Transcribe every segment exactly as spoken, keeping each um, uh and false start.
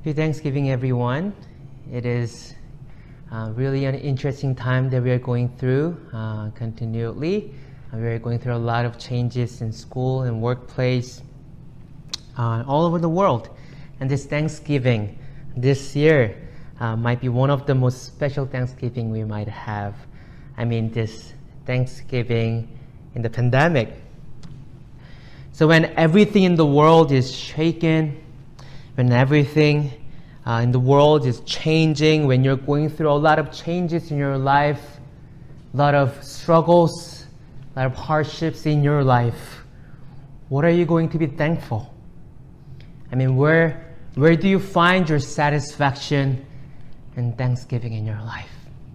Happy Thanksgiving, everyone. It is uh, really an interesting time that we are going through uh, continually. Uh, we are going through a lot of changes in school and workplace uh, all over the world. And this Thanksgiving this year uh, might be one of the most special Thanksgiving we might have. I mean, this Thanksgiving in the pandemic. So when everything in the world is shaken, when everything uh, in the world is changing, when you're going through a lot of changes in your life, a lot of struggles, a lot of hardships in your life, what are you going to be thankful? I mean, where, where do you find your satisfaction and thanksgiving in your life?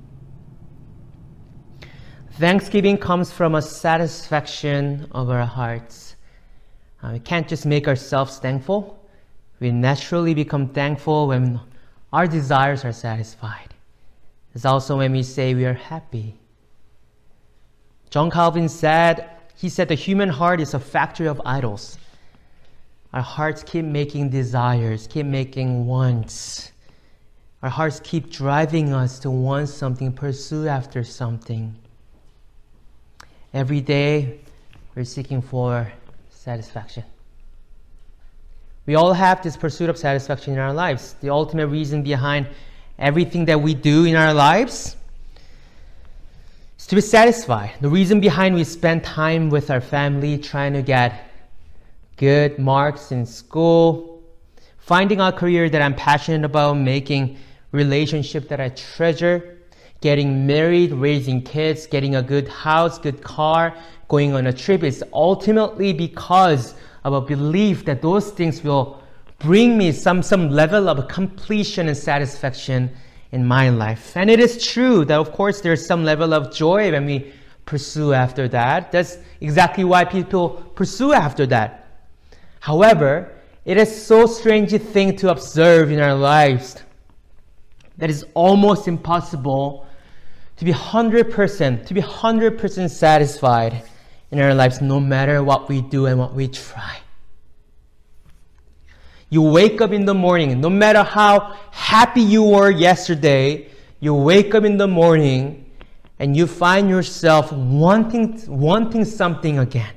Thanksgiving comes from a satisfaction of our hearts. Uh, we can't just make ourselves thankful. We naturally become thankful when our desires are satisfied. It's also when we say we are happy. John Calvin said, he said the human heart is a factory of idols. Our hearts keep making desires, keep making wants. Our hearts keep driving us to want something, pursue after something. Every day, we're seeking for satisfaction. We all have this pursuit of satisfaction in our lives. The ultimate reason behind everything that we do in our lives is to be satisfied. The reason behind we spend time with our family trying to get good marks in school, finding a career that I'm passionate about, making relationship that I treasure, getting married, raising kids, getting a good house, good car, going on a trip is ultimately because of a belief that those things will bring me some, some level of completion and satisfaction in my life. And it is true that, of course, there's some level of joy when we pursue after that. That's exactly why people pursue after that. However, it is so strange a thing to observe in our lives that it's almost impossible to be one hundred percent, to be one hundred percent satisfied in our lives, no matter what we do and what we try. You wake up in the morning, no matter how happy you were yesterday, you wake up in the morning and you find yourself wanting, wanting something again.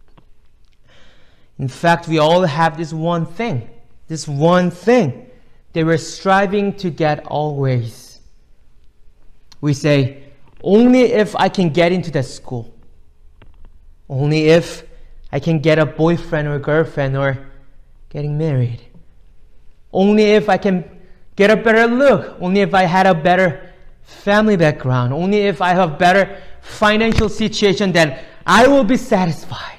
In fact, we all have this one thing, this one thing that we're striving to get always. We say, only if I can get into that school. Only if I can get a boyfriend or girlfriend or getting married. Only if I can get a better look. Only if I had a better family background. Only if I have a better financial situation, then I will be satisfied.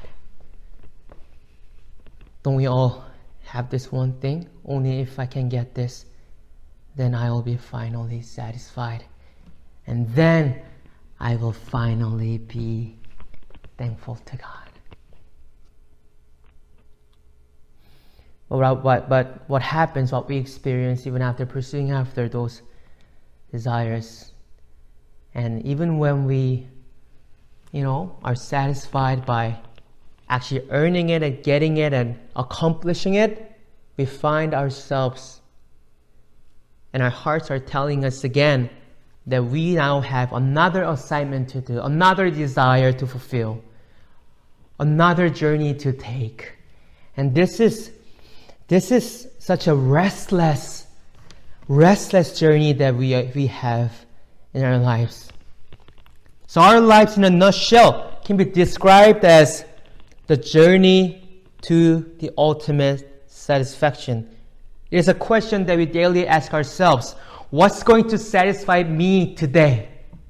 Don't we all have this one thing? Only if I can get this, then I will be finally satisfied. And then I will finally be thankful to God. But, but, but what happens, what we experience even after pursuing after those desires, and even when we, you know, are satisfied by actually earning it and getting it and accomplishing it, we find ourselves and our hearts are telling us again that we now have another assignment to do, another desire to fulfill, another journey to take. And this is this is such a restless, restless journey that we, we have in our lives. So our lives in a nutshell can be described as the journey to the ultimate satisfaction. It is a question that we daily ask ourselves. What's going to satisfy me today?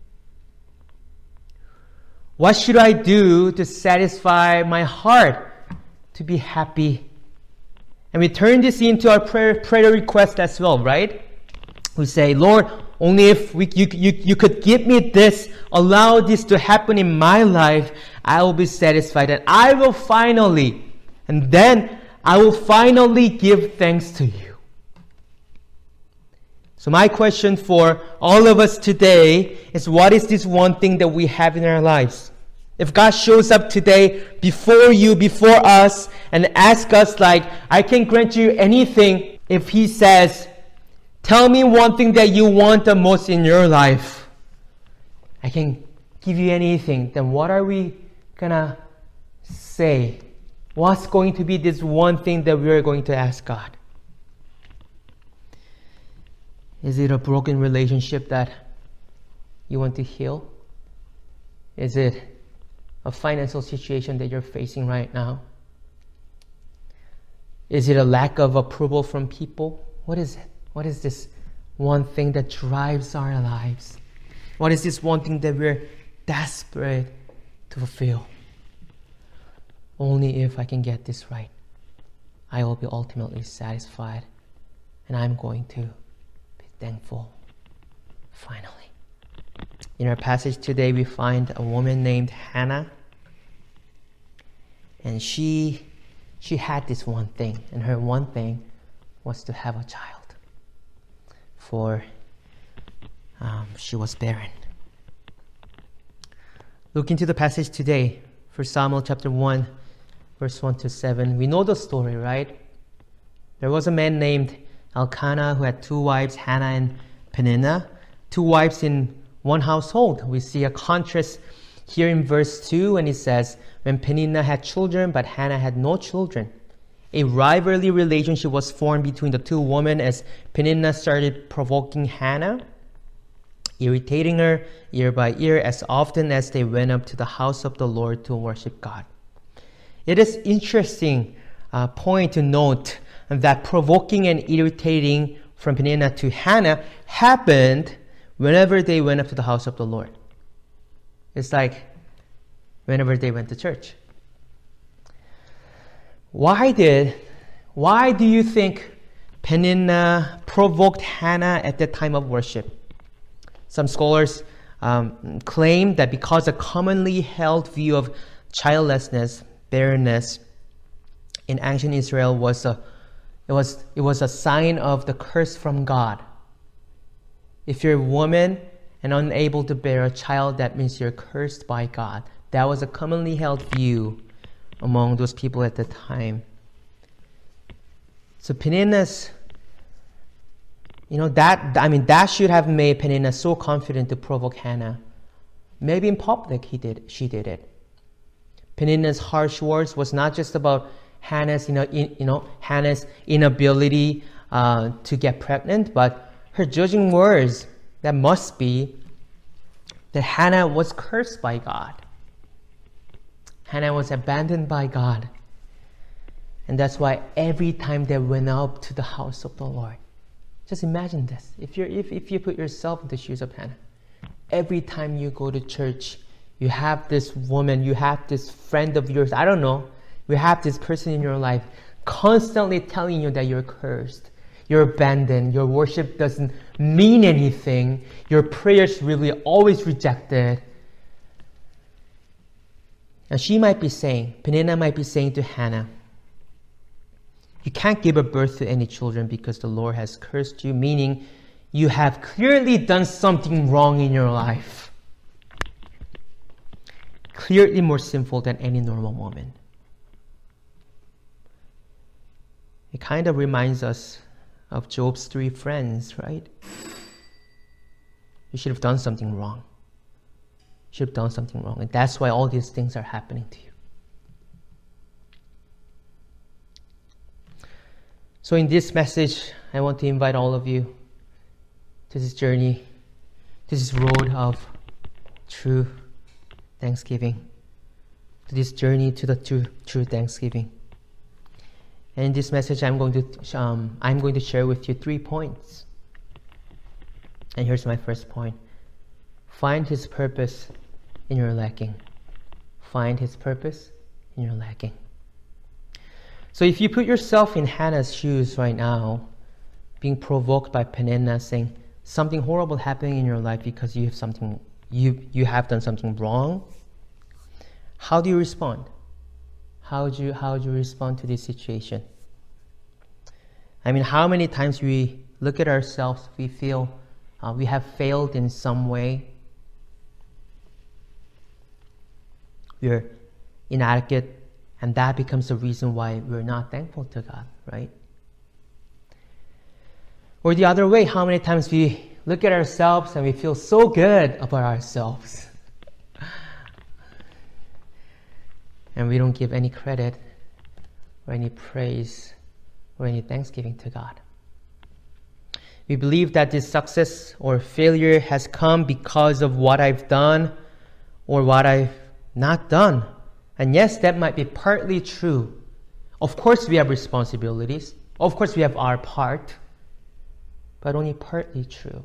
What should I do to satisfy my heart, to be happy? And we turn this into our prayer, prayer request as well, right? We say, Lord, only if we, you, you, you could give me this, allow this to happen in my life, I will be satisfied. And I will finally, and then I will finally give thanks to you. So my question for all of us today is, what is this one thing that we have in our lives? If God shows up today before you, before us, and asks us like, I can grant you anything, if He says, Tell me one thing that you want the most in your life. I can give you anything. Then what are we gonna say? What's going to be this one thing that we are going to ask God? Is it a broken relationship that you want to heal? Is it a financial situation that you're facing right now? Is it a lack of approval from people? What is it? What is this one thing that drives our lives? What is this one thing that we're desperate to fulfill? Only if I can get this right, I will be ultimately satisfied, and I'm going to be thankful. Finally. In our passage today, we find a woman named Hannah, and she she had this one thing, and her one thing was to have a child. For um, she was barren. Look into the passage today, First Samuel chapter one, verse one to seven. We know the story, right? There was a man named Elkanah who had two wives, Hannah and Peninnah, two wives in one household. We see a contrast here in verse two when it says, when Peninnah had children, but Hannah had no children. A rivalry relationship was formed between the two women as Peninnah started provoking Hannah, irritating her ear by ear as often as they went up to the house of the Lord to worship God. It is interesting uh, point to note that provoking and irritating from Peninnah to Hannah happened whenever they went up to the house of the Lord. It's like whenever they went to church. Why did, why do you think Peninnah provoked Hannah at the time of worship? Some scholars um, claim that because a commonly held view of childlessness, barrenness in ancient Israel was a, it was, it was a sign of the curse from God. If you're a woman and unable to bear a child, that means you're cursed by God. That was a commonly held view among those people at the time. So Peninnah's, you know, that, I mean, that should have made Peninnah so confident to provoke Hannah. Maybe in public he did, she did it. Peninnah's harsh words was not just about Hannah's, you know, in, you know, Hannah's inability uh, to get pregnant, but her judging words, that must be that Hannah was cursed by God. Hannah was abandoned by God. And that's why every time they went up to the house of the Lord, just imagine this. If, you're, if, if you put yourself in the shoes of Hannah, every time you go to church, you have this woman, you have this friend of yours, I don't know, you have this person in your life constantly telling you that you're cursed, you're abandoned, your worship doesn't mean anything, your prayers really always rejected. And she might be saying, Peninnah might be saying to Hannah, you can't give a birth to any children because the Lord has cursed you, meaning you have clearly done something wrong in your life. Clearly more sinful than any normal woman. It kind of reminds us of Job's three friends, right? You should have done something wrong. You should have done something wrong. And that's why all these things are happening to you. So in this message, I want to invite all of you to this journey, to this road of true thanksgiving, to this journey to the true, true thanksgiving. And in this message, I'm going to um, I'm going to share with you three points. And here's my first point: find His purpose in your lacking. Find His purpose in your lacking. So if you put yourself in Hannah's shoes right now, being provoked by Peninnah saying something horrible happening in your life because you have something you you have done something wrong, how do you respond? How do you how do you respond to this situation? I mean, how many times we look at ourselves, we feel uh, we have failed in some way. We're inadequate. And that becomes the reason why we're not thankful to God, right? Or the other way, how many times we look at ourselves and we feel so good about ourselves. And we don't give any credit or any praise or any thanksgiving to God. We believe that this success or failure has come because of what I've done or what I've not done. And yes, that might be partly true. Of course, we have responsibilities. Of course, we have our part. But only partly true.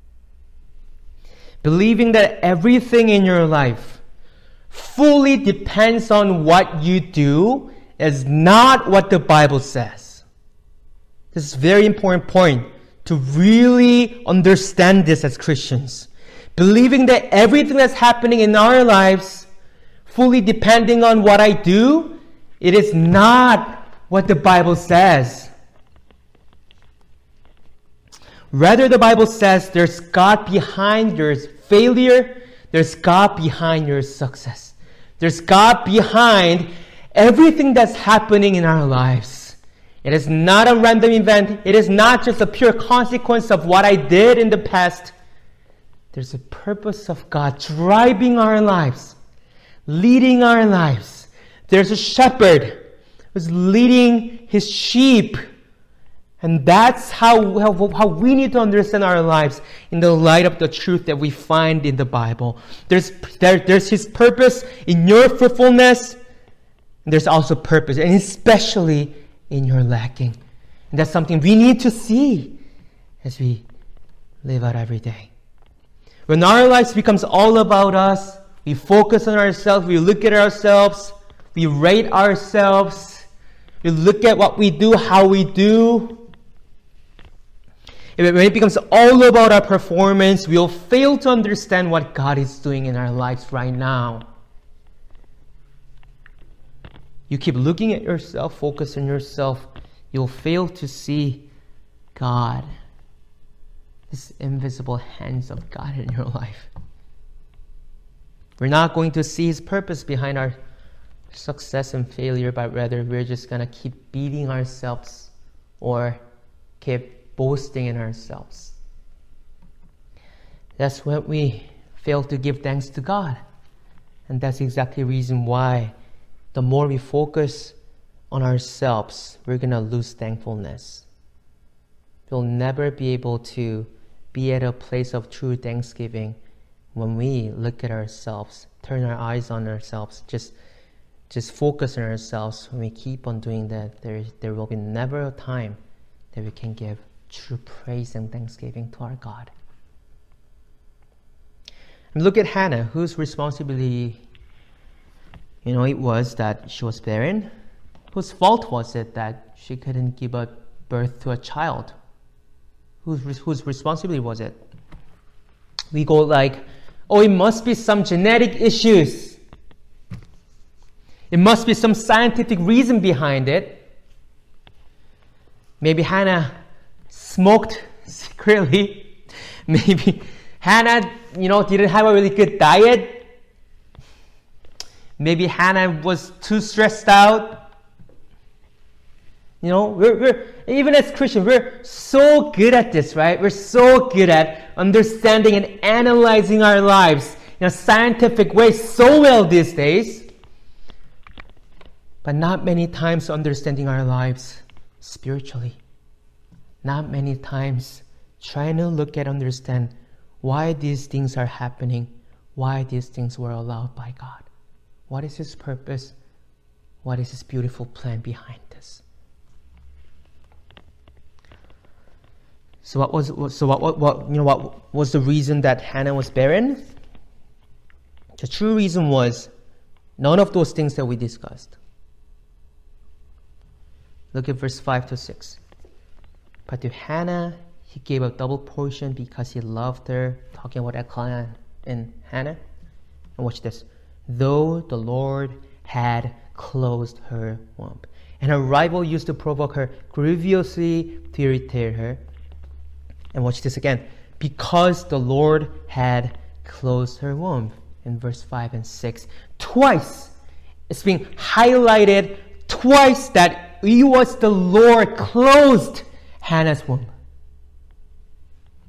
Believing that everything in your life fully depends on what you do is not what the Bible says. This is a very important point to really understand this as Christians. Believing that everything that's happening in our lives fully depending on what I do, it is not what the Bible says. Rather, the Bible says there's God behind your failure. There's God behind your success. There's God behind everything that's happening in our lives. It is not a random event. It is not just a pure consequence of what I did in the past. There's a purpose of God driving our lives, leading our lives. There's a shepherd who's leading his sheep. And that's how, how, how we need to understand our lives in the light of the truth that we find in the Bible. There's, there, there's His purpose in your fruitfulness. And there's also purpose, and especially in your lacking. And that's something we need to see as we live out every day. When our lives becomes all about us, we focus on ourselves, we look at ourselves, we rate ourselves, we look at what we do, how we do. When it becomes all about our performance, we'll fail to understand what God is doing in our lives right now. You keep looking at yourself, focus on yourself, you'll fail to see God, this invisible hands of God in your life. We're not going to see His purpose behind our success and failure, but rather we're just going to keep beating ourselves or keep boasting in ourselves. That's when we fail to give thanks to God. And that's exactly the reason why the more we focus on ourselves, we're going to lose thankfulness. We'll never be able to be at a place of true thanksgiving when we look at ourselves, turn our eyes on ourselves, just, just focus on ourselves. When we keep on doing that, there, there will be never a time that we can give true praise and thanksgiving to our God. And look at Hannah, whose responsibility, you know, it was that she was barren. Whose fault was it that she couldn't give a birth to a child? Whose, whose responsibility was it? We go like, oh, it must be some genetic issues. It must be some scientific reason behind it. Maybe Hannah smoked secretly. Maybe Hannah, you know, didn't have a really good diet. Maybe Hannah was too stressed out. You know, we're, we're even as Christians, we're so good at this, right? We're so good at understanding and analyzing our lives in a scientific way so well these days. But not many times understanding our lives spiritually. Not many times trying to look at, understand why these things are happening, why these things were allowed by God. What is His purpose? What is His beautiful plan behind this? So what was so what, what what you know what was the reason that Hannah was barren? The true reason was none of those things that we discussed. Look at verse five to six. But to Hannah, He gave a double portion because He loved her. Talking about Elkanah and Hannah. And watch this. Though the Lord had closed her womb. And her rival used to provoke her grievously to irritate her. And watch this again. Because the Lord had closed her womb. In verse five and six. Twice. It's being highlighted twice that it was the Lord closed Hannah's womb.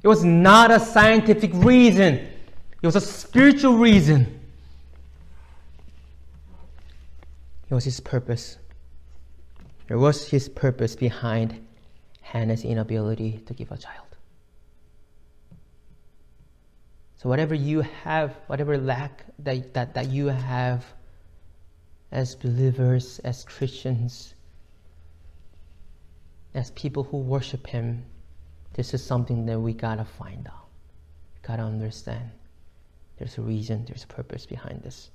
It was not a scientific reason. It was a spiritual reason. It was His purpose. There was His purpose behind Hannah's inability to give a child. So whatever you have, whatever lack that, that, that you have as believers, as Christians, as people who worship Him, this is something that we gotta find out. Gotta understand. There's a reason, there's a purpose behind this.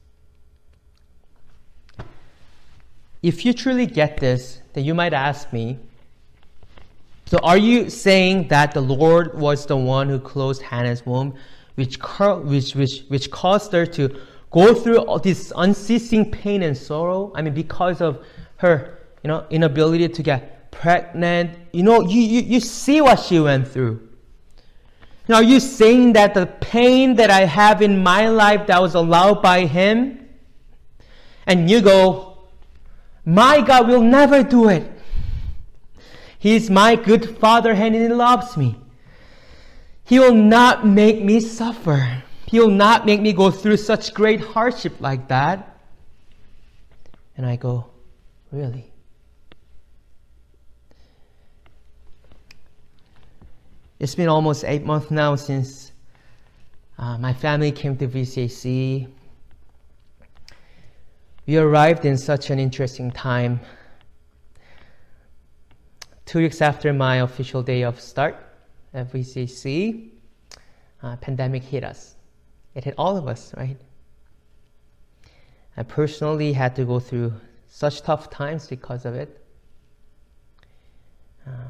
If you truly get this, then you might ask me, so are you saying that the Lord was the one who closed Hannah's womb, which, which, which, which caused her to go through all this unceasing pain and sorrow? I mean, because of her, you know, inability to get pregnant. You know, you, you, you see what she went through. Now, are you saying that the pain that I have in my life that was allowed by Him, and you go, my God will never do it. He's my good Father and He loves me. He will not make me suffer. He will not make me go through such great hardship like that. And I go, really? It's been almost eight months now since uh, my family came to V C A C. We arrived in such an interesting time. Two weeks after my official day of start at V C A C, uh, pandemic hit us. It hit all of us, right? I personally had to go through such tough times because of it. Uh,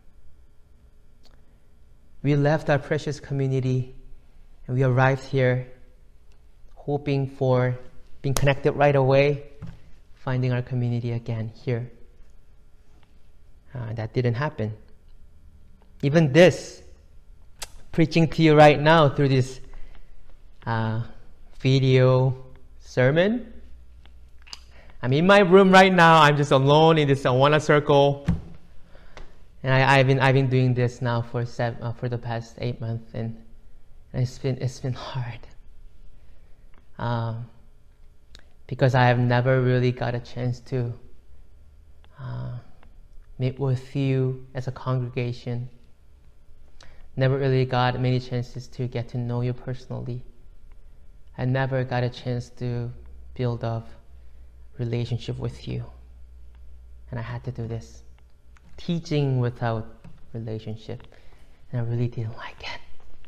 we left our precious community and we arrived here hoping for being connected right away, finding our community again here. Uh, that didn't happen. Even this, preaching to you right now through this uh, video sermon, I'm in my room right now. I'm just alone in this Awana circle, and I, I've been I've been doing this now for seven, uh, for the past eight months, and, and it's been it's been hard. Um, because I have never really got a chance to uh, meet with you as a congregation. Never really got many chances to get to know you personally. I never got a chance to build up relationship with you. And I had to do this. Teaching without relationship. And I really didn't like it.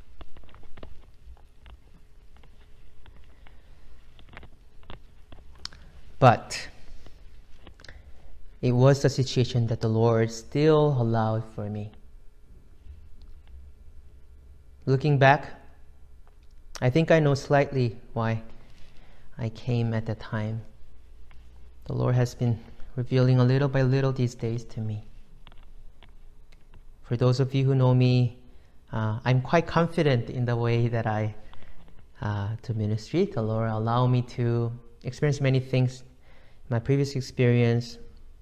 But it was a situation that the Lord still allowed for me. Looking back, I think I know slightly why I came at that time. The Lord has been revealing a little by little these days to me. For those of you who know me, uh, I'm quite confident in the way that I uh, do ministry. The Lord allowed me to experience many things. My previous experience,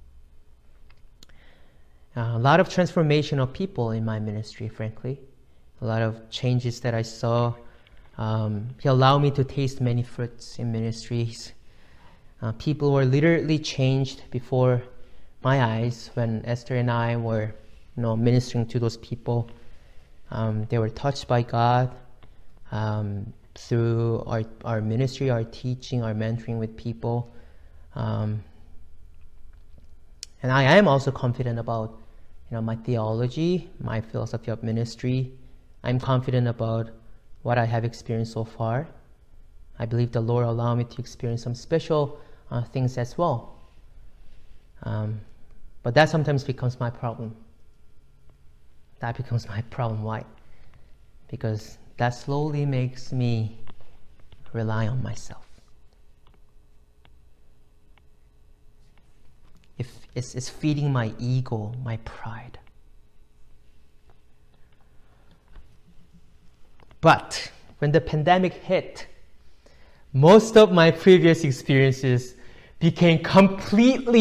uh, a lot of transformation of people in my ministry, frankly. A lot of changes that I saw. Um, he allowed me to taste many fruits in ministries. Uh, people were literally changed before my eyes when Esther and I were, you know, ministering to those people. Um, they were touched by God um, through our, our ministry, our teaching, our mentoring with people. Um, and I am also confident about, you know, my theology, my philosophy of ministry. I'm confident about what I have experienced so far. I believe the Lord allowed me to experience some special uh, things as well. Um, but that sometimes becomes my problem. That becomes my problem. Why? Because that slowly makes me rely on myself. If it's, it's feeding my ego, my pride. But when the pandemic hit, most of my previous experiences became completely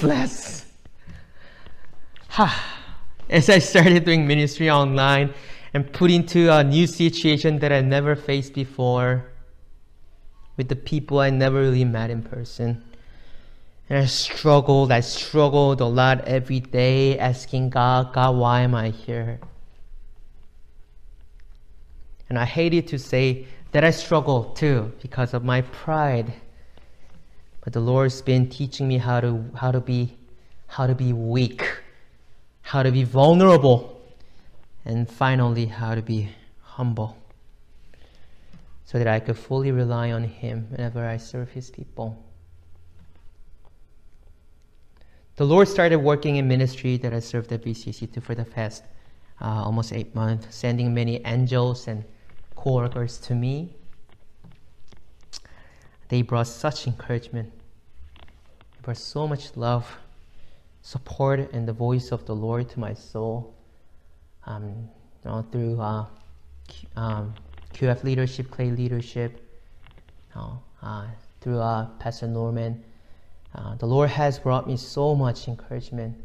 useless. As I started doing ministry online, and put into a new situation that I never faced before, with the people I never really met in person. And I struggled, I struggled a lot every day, asking God, God, why am I here? And I hated to say that I struggled too because of my pride. But the Lord's been teaching me how to how to be how to be weak, how to be vulnerable, and finally how to be humble, so that I could fully rely on Him whenever I serve His people. The Lord started working in ministry that I served at B C C two for the past uh, almost eight months, sending many angels and co-workers to me. They brought such encouragement. They brought so much love, support, and the voice of the Lord to my soul. Um, you know, through uh, Q, um, Q F leadership, Clay leadership, you know, uh, through uh, Pastor Norman. Uh, the Lord has brought me so much encouragement.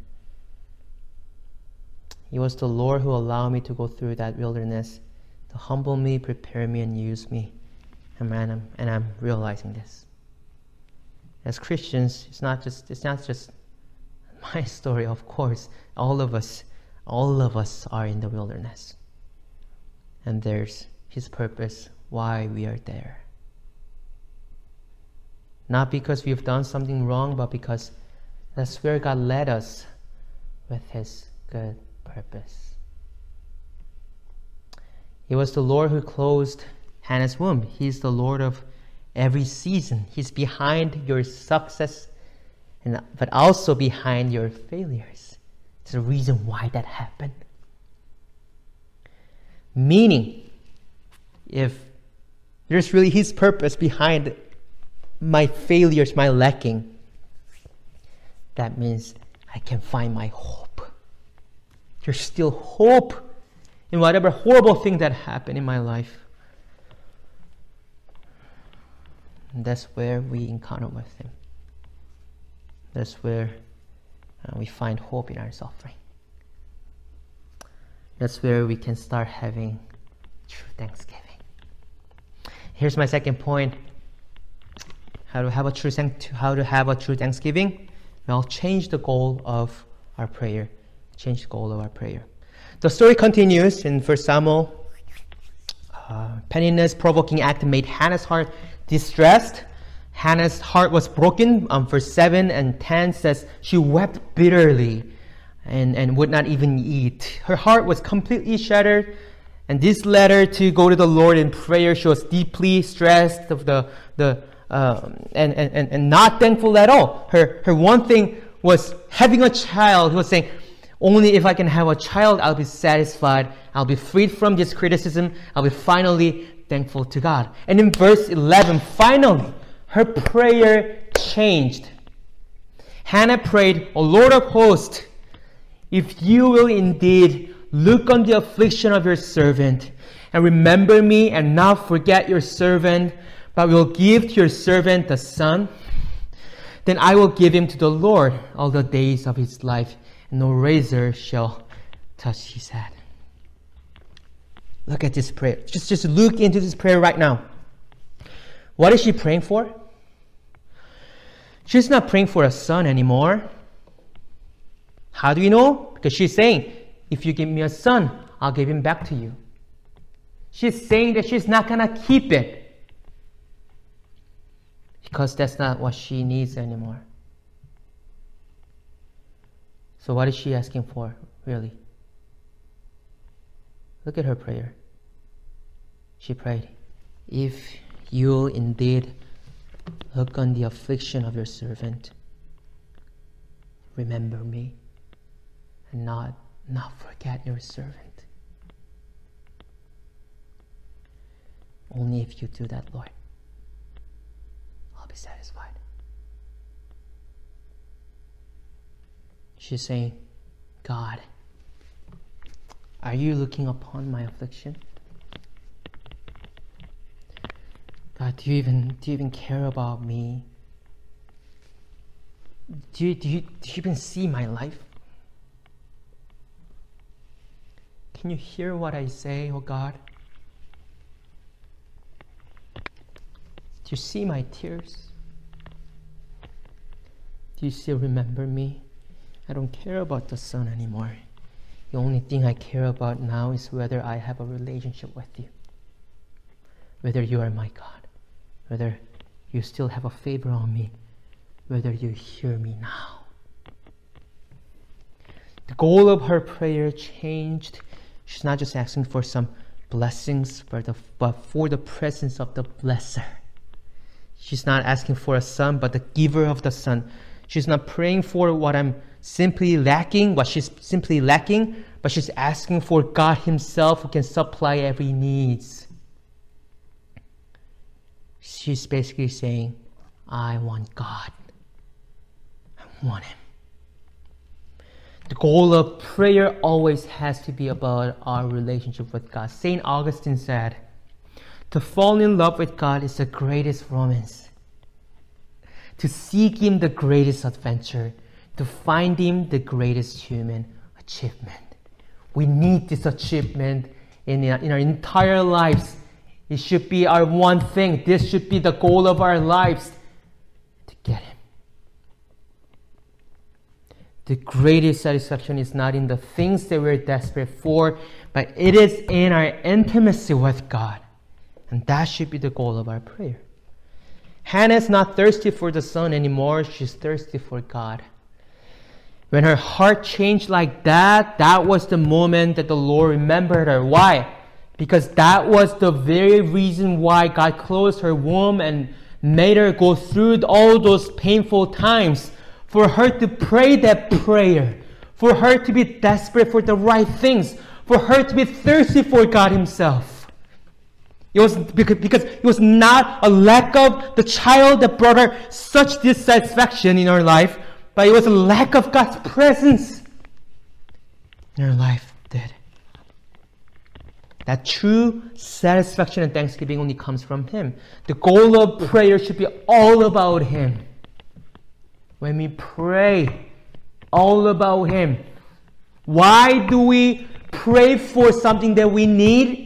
It was the Lord who allowed me to go through that wilderness to humble me, prepare me, and use me. And man, I'm, and I'm realizing this. As Christians, it's not just it's not just my story. Of course, all of us, all of us are in the wilderness, and there's His purpose why we are there. Not because we've done something wrong, but because that's where God led us with His good purpose. It was the Lord who closed Hannah's womb. He's the Lord of every season. He's behind your success, and but also behind your failures. There's a reason why that happened. Meaning, if there's really His purpose behind my failures, my lacking, that means I can find my hope. There's still hope in whatever horrible thing that happened in my life. And that's where we encounter with Him. That's where uh, we find hope in our suffering. That's where we can start having true thanksgiving. Here's my second point. How to have a true how to have a true thanksgiving? Well, change the goal of our prayer. Change the goal of our prayer. The story continues in First Samuel. Uh, Peninnah's provoking act made Hannah's heart distressed. Hannah's heart was broken. Um, verse seven and ten says she wept bitterly and, and would not even eat. Her heart was completely shattered. And this led her to go to the Lord in prayer. She was deeply stressed of the the um, and, and, and not thankful at all. Her her one thing was having a child. He was saying, only if I can have a child, I'll be satisfied. I'll be freed from this criticism. I'll be finally thankful to God. And in verse eleven, finally, her prayer changed. Hannah prayed, O Lord of hosts, if you will indeed look on the affliction of your servant, and remember me and not forget your servant, but will give to your servant a son, then I will give him to the Lord all the days of his life, and no razor shall touch his head. Look at this prayer. Just, just look into this prayer right now. What is she praying for? She's not praying for a son anymore. How do you know? Because she's saying, if you give me a son, I'll give him back to you. She's saying that she's not going to keep it, because that's not what she needs anymore. So what is she asking for, really? Look at her prayer. She prayed, if you'll indeed look on the affliction of your servant, remember me, and not, not forget your servant. Only if you do that, Lord, I'll be satisfied. She's saying, God, are you looking upon my affliction? God, do you even do you even care about me? Do you, do you, do you even see my life? Can you hear what I say, oh God? Do you see my tears? Do you still remember me? I don't care about the sun anymore. The only thing I care about now is whether I have a relationship with you. Whether you are my God. Whether you still have a favor on me. Whether you hear me now. The goal of her prayer changed. She's not just asking for some blessings, but, the, but for the presence of the blesser. She's not asking for a son, but the giver of the son. She's not praying for what I'm simply lacking, what she's simply lacking, but she's asking for God himself who can supply every needs. She's basically saying, I want God. I want him. The goal of prayer always has to be about our relationship with God. Saint Augustine said, to fall in love with God is the greatest romance. To seek him, the greatest adventure. To find him, the greatest human achievement. We need this achievement in, in our entire lives. It should be our one thing. This should be the goal of our lives. To get him. The greatest satisfaction is not in the things that we're desperate for, but it is in our intimacy with God. And that should be the goal of our prayer. Hannah is not thirsty for the son anymore. She's thirsty for God. When her heart changed like that, that was the moment that the Lord remembered her. Why? Because that was the very reason why God closed her womb and made her go through all those painful times. For her to pray that prayer. For her to be desperate for the right things. For her to be thirsty for God himself. It was because, because it was not a lack of the child that brought her such dissatisfaction in her life, but it was a lack of God's presence in her life did. That true satisfaction and thanksgiving only comes from him. The goal of prayer should be all about him. When we pray, all about him. Why do we pray for something that we need?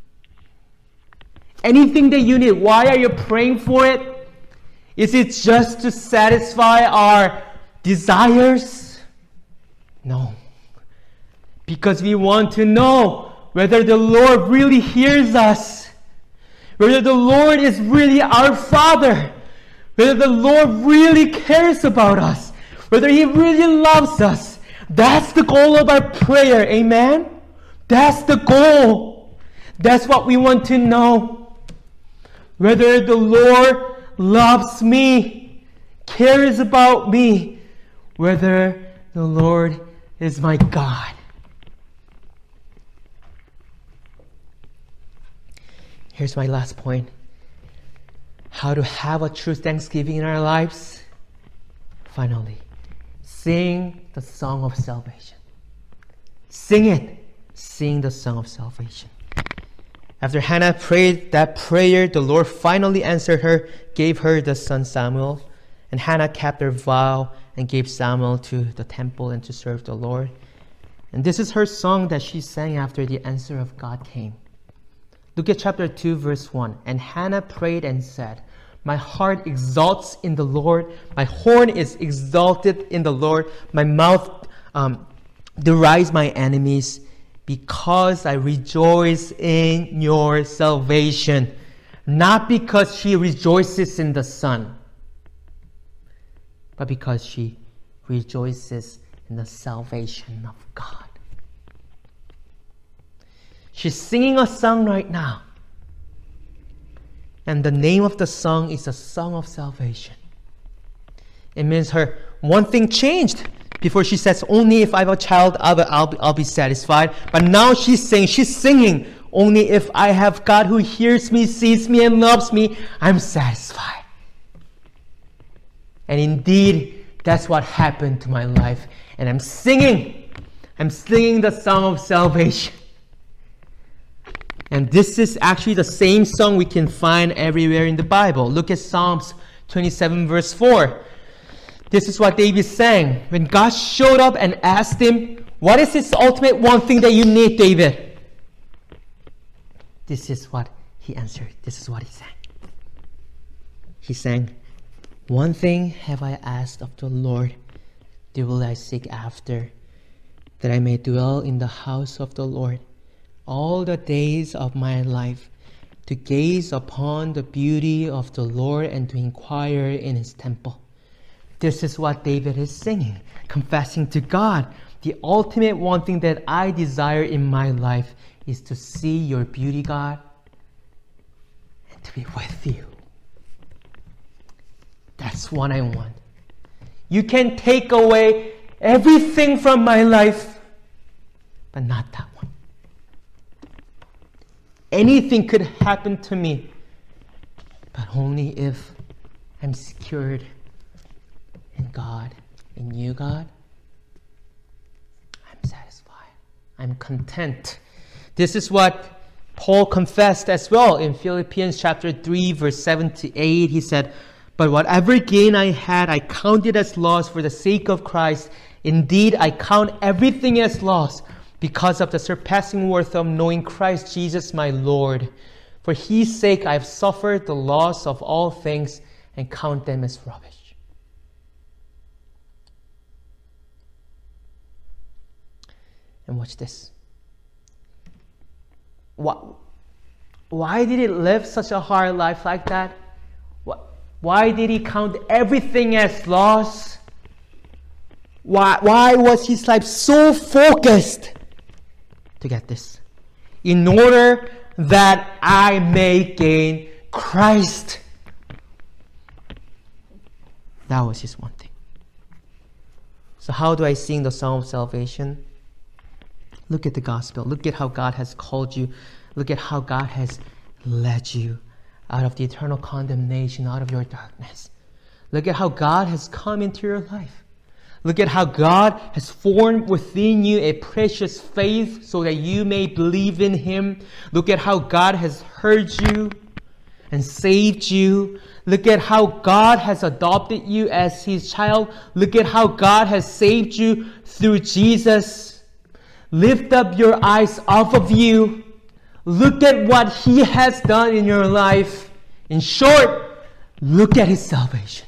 Anything that you need, why are you praying for it? Is it just to satisfy our desires? No. Because we want to know whether the Lord really hears us. Whether the Lord is really our Father. Whether the Lord really cares about us. Whether he really loves us. That's the goal of our prayer. Amen? That's the goal. That's what we want to know. Whether the Lord loves me, cares about me, whether the Lord is my God. Here's my last point. How to have a true thanksgiving in our lives. Finally, sing the song of salvation. Sing it. Sing the song of salvation. After Hannah prayed that prayer, the Lord finally answered her, gave her the son Samuel. And Hannah kept her vow and gave Samuel to the temple and to serve the Lord. And this is her song that she sang after the answer of God came. Look at chapter two, verse one. And Hannah prayed and said, my heart exalts in the Lord. My horn is exalted in the Lord. My mouth um, derides my enemies. Because I rejoice in your salvation. Not because she rejoices in the Son, but because she rejoices in the salvation of God. She's singing a song right now. And the name of the song is a song of salvation. It means her one thing changed. Before she says, only if I have a child, I'll, I'll, I'll be satisfied. But now she's saying, she's singing, only if I have God who hears me, sees me, and loves me, I'm satisfied. And indeed, that's what happened to my life. And I'm singing. I'm singing the song of salvation. And this is actually the same song we can find everywhere in the Bible. Look at Psalms twenty-seven, verse four. This is what David sang. When God showed up and asked him, What is this ultimate one thing that you need, David? This is what he answered. This is what he sang. He sang, one thing have I asked of the Lord, that will I seek after, that I may dwell in the house of the Lord all the days of my life, to gaze upon the beauty of the Lord and to inquire in his temple. This is what David is singing, confessing to God. The ultimate one thing that I desire in my life is to see your beauty, God, and to be with you. That's what I want. You can take away everything from my life, but not that one. Anything could happen to me, but only if I'm secured in God, in you, God. I'm satisfied. I'm content. This is what Paul confessed as well in Philippians chapter three, verse seven to eight. He said, but whatever gain I had, I counted as loss for the sake of Christ. Indeed, I count everything as loss because of the surpassing worth of knowing Christ Jesus my Lord. For his sake I have suffered the loss of all things and count them as rubbish. And watch this. Why did he live such a hard life like that? Why did he count everything as loss? Why, why was his life so focused? To get this. In order that I may gain Christ. That was his one thing. So how do I sing the song of salvation? Look at the gospel. Look at how God has called you. Look at how God has led you out of the eternal condemnation, out of your darkness. Look at how God has come into your life. Look at how God has formed within you a precious faith so that you may believe in him. Look at how God has heard you and saved you. Look at how God has adopted you as his child. Look at how God has saved you through Jesus. Lift up your eyes off of you. Look at what he has done in your life. In short, look at his salvation.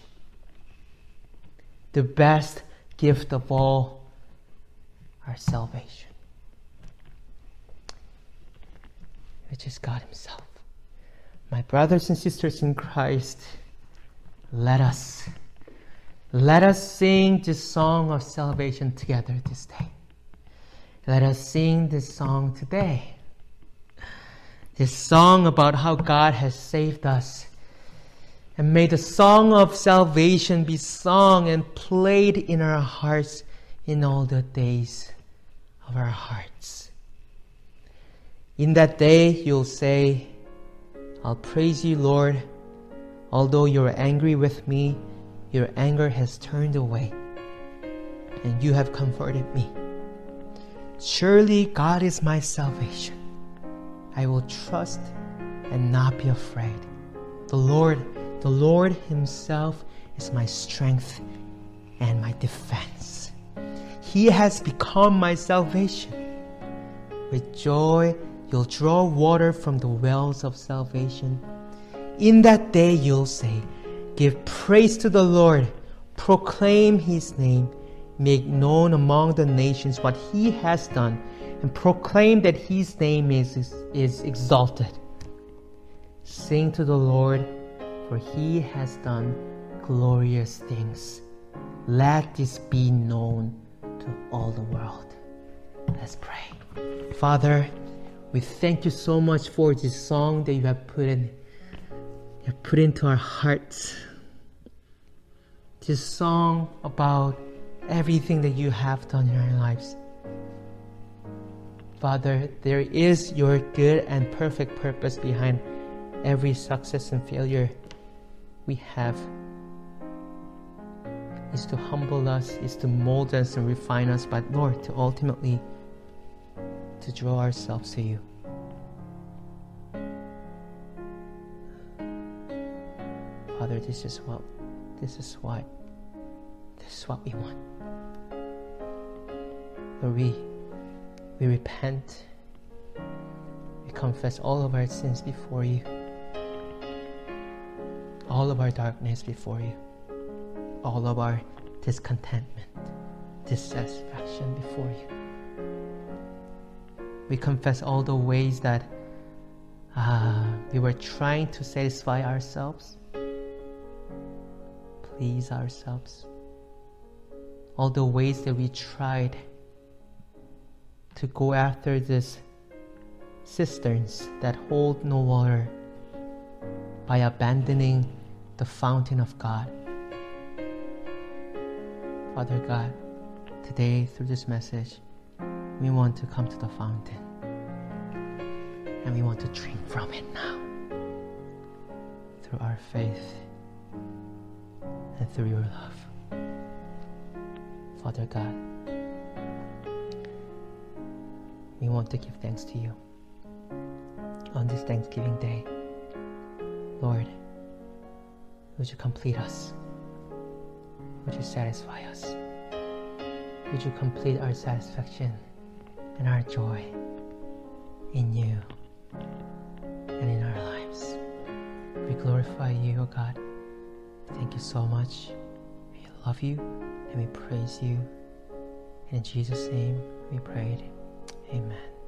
The best gift of all, our salvation, which is God himself. My brothers and sisters in Christ, let us, let us sing this song of salvation together this day. Let us sing this song today. This song about how God has saved us. And may the song of salvation be sung and played in our hearts in all the days of our hearts. In that day you'll say, I'll praise you, Lord. Although you're angry with me, your anger has turned away, and you have comforted me. Surely God is my salvation. I will trust and not be afraid. The Lord, the Lord himself is my strength and my defense. He has become my salvation. With joy, you'll draw water from the wells of salvation. In that day you'll say, give praise to the Lord, proclaim his name, make known among the nations what he has done, and proclaim that his name is, is, is exalted. Sing to the Lord, for he has done glorious things. Let this be known to all the world. Let's pray. Father, we thank you so much for this song that you have put in, you have put into our hearts. This song about everything that you have done in our lives. Father, there is your good and perfect purpose behind every success and failure we have. Is to humble us, is to mold us and refine us, but Lord, to ultimately to draw ourselves to you. Father, this is what, this is what, this is what we want. Lord, we, we repent. We confess all of our sins before you. All of our darkness before you. All of our discontentment, dissatisfaction before you. We confess all the ways that uh, we were trying to satisfy ourselves, please ourselves. All the ways that we tried to go after these cisterns that hold no water by abandoning the fountain of God. Father God, today through this message, we want to come to the fountain and we want to drink from it now through our faith and through your love. Father God, we want to give thanks to you on this Thanksgiving Day. Lord, would you complete us? Would you satisfy us? Would you complete our satisfaction and our joy in you and in our lives? We glorify you, O God. Thank you so much. We love you and we praise you. And in Jesus' name we prayed. Amen.